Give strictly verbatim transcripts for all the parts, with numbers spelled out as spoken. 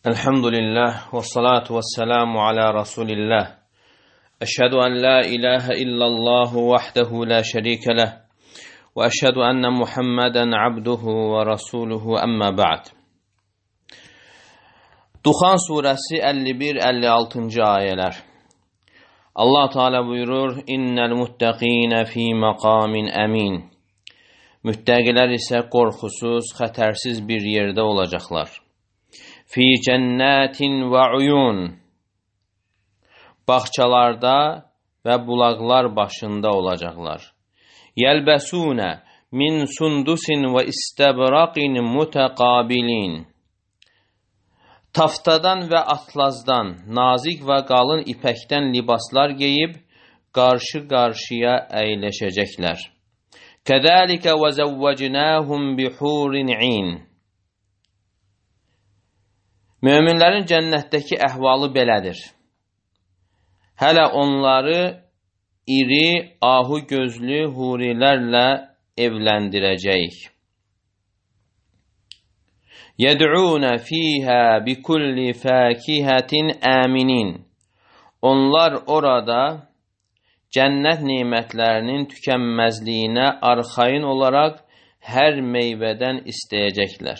Elhamdülillah ve salatu ve selamu ala Resulillah. Eşhedü en la ilahe illallah vahdehu la şerike leh. Ve eşhedü enne Muhammeden abduhu ve rasuluhu amma ba'd. Duhan suresi elli bir elli altı. ayeler. Allah Teala buyurur: İnnel muttaqine fi makamin emin. Müttəqilər isə qorxusuz, xətərsiz bir yerdə olacaqlar. Fi cennetin ve uyun. Bağçalarda ve bulaqlar başında olacaqlar. Yelbesune min sundusin ve istebraqin mutekabilin. Taftadan ve atlazdan, nazik ve qalın ipəkdən libaslar geyib, qarşı-qarşıya əyləşəcəklər. Kəzəlikə və zəvvəcnəhum bihurin in. Möminlərin cənnətdəki əhvalı belədir. Hələ onları iri, ahu gözlü hurilərlə evləndirəcəyik. Yəd'ûne fîhə bikulli fâkihətin əminin. Onlar orada cənnət nemətlərinin tükənməzliyinə arxayın olaraq hər meyvədən istəyəcəklər.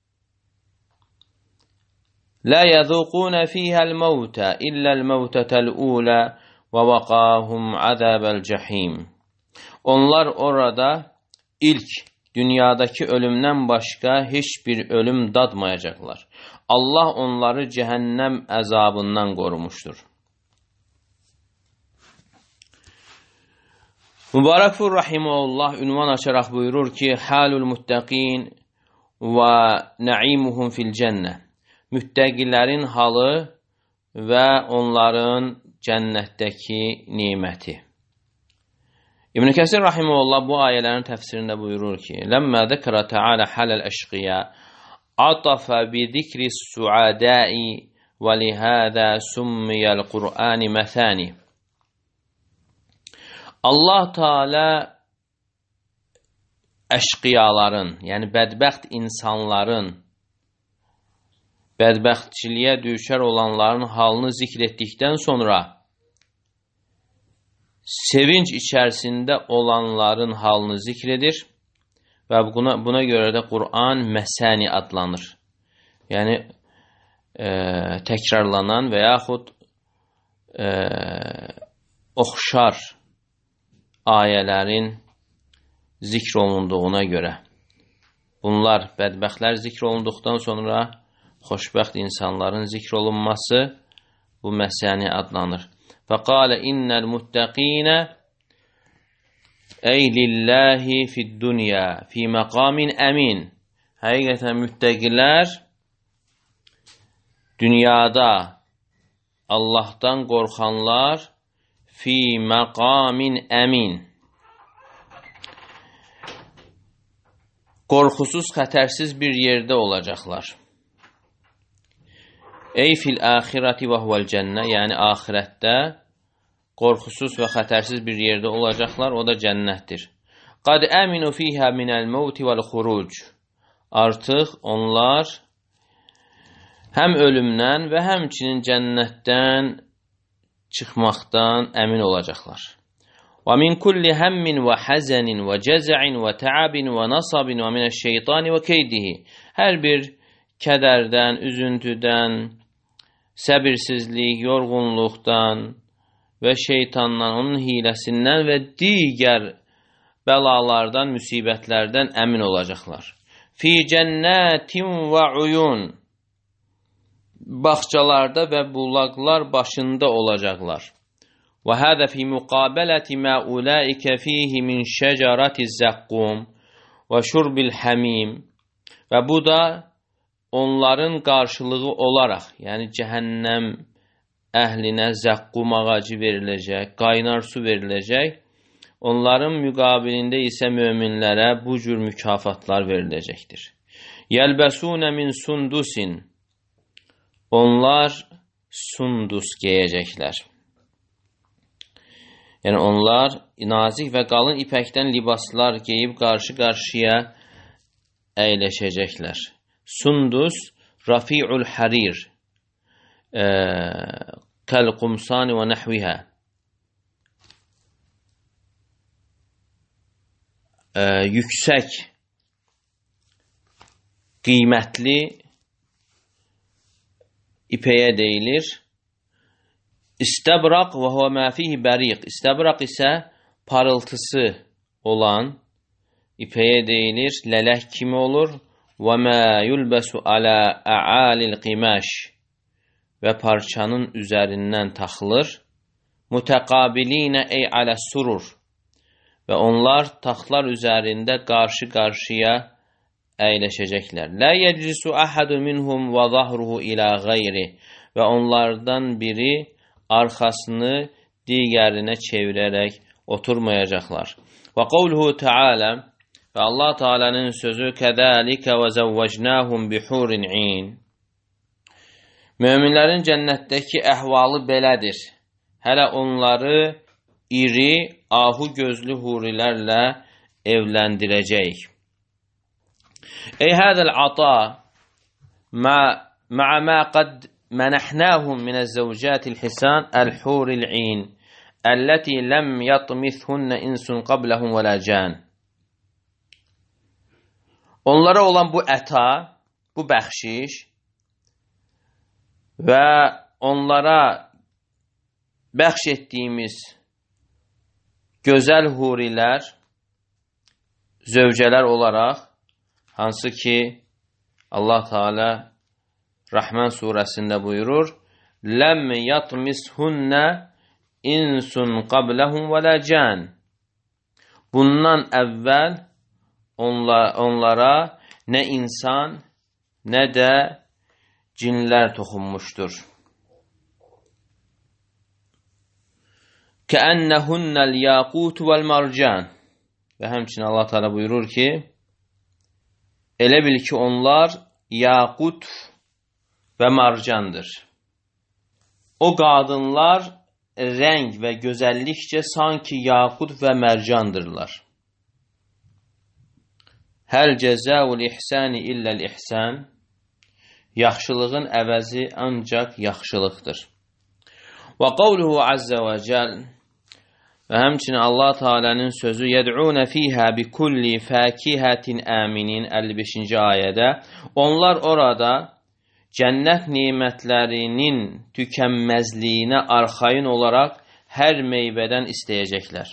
La yadhuquna fiha al-mauta illa al-mautata al-ula ve vaqahum azabal jahim. Onlar orada ilk dünyadaki ölümdən başqa heç bir ölüm dadmayacaqlar. Allah onları cəhənnəm əzabından qorumuşdur. Mübarəkfur rahimehullah ünvan açaraq buyurur ki: halul muttaqin və naimuhum fil cennə. Müttəqilərin halı və onların cənnətdəki neməti. İbn Kəsir rahimehullah bu ayələrin təfsirində buyurur ki: "Ləmmə zəkərə Teala halal əşqiya, atafa bi zikri suadai və lihada summiyal Qur'an məsani." Allah Teala əşqiyaların, yəni bədbəxt insanların, bədbəxtçiliyə düşər olanların halını zikr etdikdən sonra sevinç içərisində olanların halını zikr edir və buna, buna görə də Qur'an məsəni adlanır. Yəni e, təkrarlanan və yaxud e, oxşar ayələrin zikr olunduğuna görə. Bunlar bədbəxtlər zikr olunduqdan sonra xoşbəxt insanların zikr olunması bu məsəni adlanır. Fəqalə innəl muttəqinə ey lillahi fid dünya fi məqamin əmin. Həqiqətən müttəqilər dünyada Allahdan qorxanlar fi məqamin əmin. Qorxusuz, xətərsiz bir yerdə olacaqlar. Ey fil axirəti və huvəl cənnə, yəni axirətdə qorxusuz və xətərsiz bir yerdə olacaqlar, o da cənnətdir. Qad əminu fiyhə minəl mevti vəl xuruc. Artıq onlar həm ölümdən və həmçinin cənnətdən çıxmaqdan əmin olacaqlar. Və min kulli həmmin və həzənin və cəzəin və təabin və nasabin və minəşşeytani və keydihi. Hər bir kədərdən, üzüntüdən, səbirsizlik, yorğunluqdan və şeytandan, onun hiləsindən və digər bəlalardan, müsibətlərdən əmin olacaqlar. Fi cənnətin və uyun. Bağçalarda və bulaqlar başında olacaqlar. Və hədə fi müqabələti mə ulaikə fihi min şəcərəti zəqqum və şurbil həmim. Və bu da onların qarşılığı olaraq, yəni cəhənnəm əhlinə zəqqum ağacı veriləcək, qaynar su veriləcək. Onların müqabilində isə möminlərə bu cür mükafatlar veriləcəkdir. Yəlbəsunə min sundusin. Onlar sundus geyəcəklər. Yəni onlar nazik və qalın ipəkdən libaslar geyib qarşı-qarşıya əyləşəcəklər. Sundus, rafi'ul harir, kal qumsani və nəhvihə, yüksək, qiymətli ipəyə deyilir. İstəbraq və huvə mə fihi bəriq. İstəbraq isə parıltısı olan ipəyə deyilir. Lələk kimi olur. Və mə yulbəsu alə əalil qiməş və parçanın üzərindən taxılır. Mütəqabilinə ey alə surur və onlar taxtlar üzərində qarşı-qarşıya əyləşəcəklər. Lə yəclisu əhədu minhum və zahruhu ilə qeyri və onlardan biri arxasını digərinə çevirərək oturmayacaqlar. Və qavluhu Teala və Allah Teala'nın sözü kəzəlikə və zəvvəcnəhum bihurin in. Möminlərin cənnətdəki əhvalı belədir. Hələ onları iri, ahu gözlü hurilərlə evləndirəcəyik. Ey hədəl ata ma'a ma qad منحناهم من الزوجات الحسان الحور العين التي لم يطمثهن إنس قبلهم ولا can. Onlara olan bu əta, bu bəxşiş və onlara bəxş etdiyimiz gözəl hurilər, zövcələr olaraq, hansı ki Allah Teala Rahman surəsində buyurur, ləm yatmishunnə insun qabləhum və lə can. Bundan əvvəl onla, onlara nə insan, nə də cinlər toxunmuşdur. Kəənnəhunnəl yaqutu vəl marcan. Və həmçinin Allah Teala buyurur ki, elə bil ki onlar yaqut və marcandır. O qadınlar rəng və gözəllikcə sanki yaqut və mərcandırlar. Həl cəzəul ihsani illəl ihsan. Yaxşılığın əvəzi ancaq yaxşılıqdır. Və qavluhu azza və cəl. Və həmçinin Allah Teala'nın sözü yəd'unə fiyhə bi kulli fəkihətin əminin əlli beşinci ayədə. Onlar orada cənnət nemətlərinin tükənməzliyinə arxayın olaraq hər meyvədən istəyəcəklər.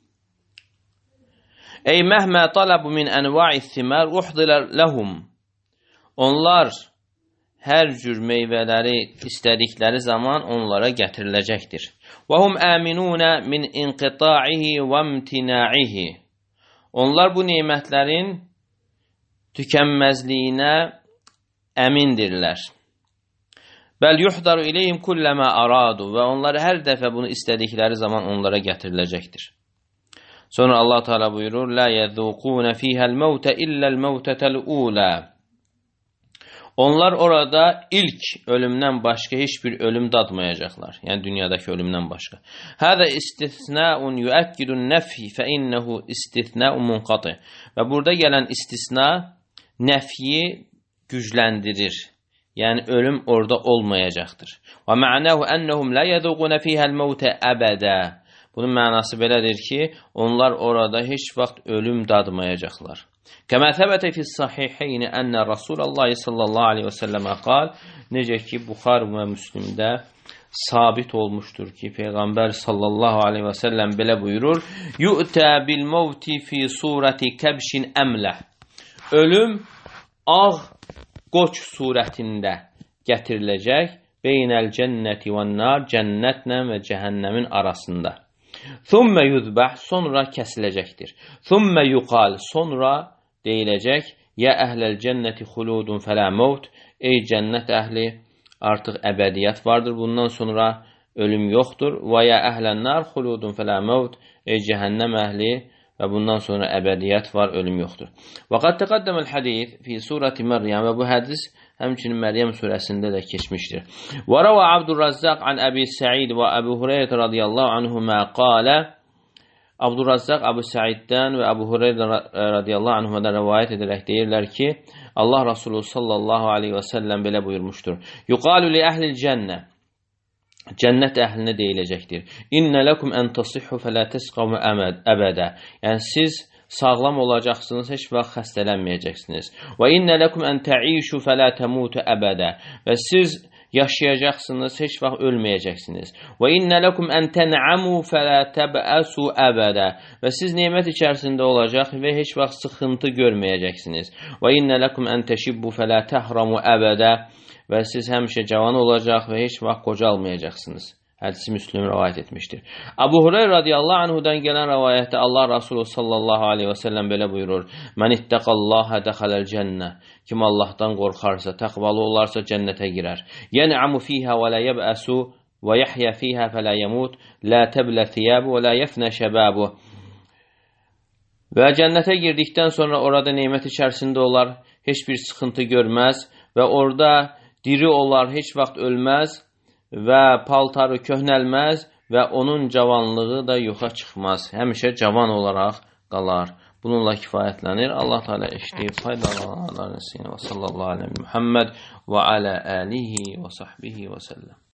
Ey məhmə talabu min ənva'i thimar uhdilər ləhum. Onlar hər cür meyvələri istədikləri zaman onlara gətiriləcəkdir. Və hum əminunə min inqita'ihi və imtina'ihi. Onlar bu nemətlərin tükənməzliyinə əmindirlər. Bəl yuhdaru iləyhim kulləmə aradu və onları hər dəfə bunu istədikləri zaman onlara gətiriləcəkdir. Sonra Allah Teala buyurur, la yəzuquna fihəl mevtə illəl mevtətəl ulə. Onlar orada ilk ölümdən başqa heç bir ölüm dadmayacaqlar. Yəni dünyadakı ölümdən başqa. Hədə istisnaun yuəkkidun nəfi fə innəhu istisnaun munqati. Və burada gələn istisna nəfyi gücləndirir. Yəni ölüm orada olmayacaqdır. Və mə'nəhu ennəhum la yəzuquna fihəl mevtə əbədə. Bunun mənası belədir ki, onlar orada heç vaxt ölüm dadmayacaqlar. Kəmə səbətə fi sahiheyni ənə Rasulullah sallallahu aleyhi və səlləmə qal, necə ki, Buxar və Müslimdə sabit olmuşdur ki, Peyğəmbər sallallahu aleyhi və səlləm belə buyurur, yu'tə bil mevti fi surəti kəbşin əmləh. Ölüm ağ qoç surətində gətiriləcək, beynəl cənnəti və nar, cənnətlə və cəhənnəmin arasında. Thumma yuzbah, sonra kəsiləcəkdir. Thumma yuqal, sonra deyiləcək, ya əhləl cənnəti xuludun fələ mevt, ey cənnət əhli, artıq əbədiyyət vardır, bundan sonra ölüm yoxdur. Və ya əhlən nar xuludun fələ mevt, ey cəhənnəm əhli, və bundan sonra əbədiyyət var, ölüm yoxdur. Və qad təqəddəməl hədis fi surəti Məryəm, və bu hədis həmçinin Məryəm surəsində də keçmişdir. Və rəvə Abdurrazzaq an Əbi Səid və Əbu Hüreyrə radiyallahu anhumə qalə, Abdurrazzaq Əbu Səiddən və Əbu Hüreyrə radiyallahu anhumadan rivayət edərək deyirlər ki, Allah Rasulü sallallahu aleyhi və səlləm belə buyurmuşdur. Yuqalu li əhlil cənnə. Cənnət əhlinə deyiləcəkdir. İnnə ləkum ən tasihhu fələ təsqamu əbədə. Yəni, siz sağlam olacaqsınız, heç vaxt xəstələnməyəcəksiniz. Və innə ləkum ən təişu fələ təmutu əbədə. Və siz yaşayacaqsınız, heç vaxt ölməyəcəksiniz. Və innə ləkum ən tən'amu fələ təbəəsu əbədə. Və siz nemət içərisində olacaq və heç vaxt sıxıntı görməyəcəksiniz. Və innə ləkum ən təşibbu fələ təhramu əbədə. Və siz həmişə cavan olacaq və heç vaxt qocalmayacaqsınız. Hədisi Müslüm rivayət etmişdir. Əbu Hüreyrə radiyallahu anhudan gələn rivayətdə Allah Rasulü sallallahu aleyhi və səlləm belə buyurur. Mən ittəqallaha dəxaləl cənnə. Kim Allahdan qorxarsa, təqvalı olarsa cənnətə girər. Yən'amu fiyhə və lə yəbəsu və yəhyə fiyhə fələ yəmut, lə təblə thiyəbu və lə yəfnə şəbəbu. Və cənnətə girdikdən sonra orada nemət içərisində olar, heç bir sıxıntı görməz və orada diri olar, heç vaxt ölməz və paltarı köhnəlməz və onun cavanlığı da yoxa çıxmaz. Həmişə cavan olaraq qalar. Bununla kifayətlənir. Allah Teala eşitib faydalananlar etsin. Və sallallahu aleyhi və Muhammed və alə alihi və sahbihi və səlləm.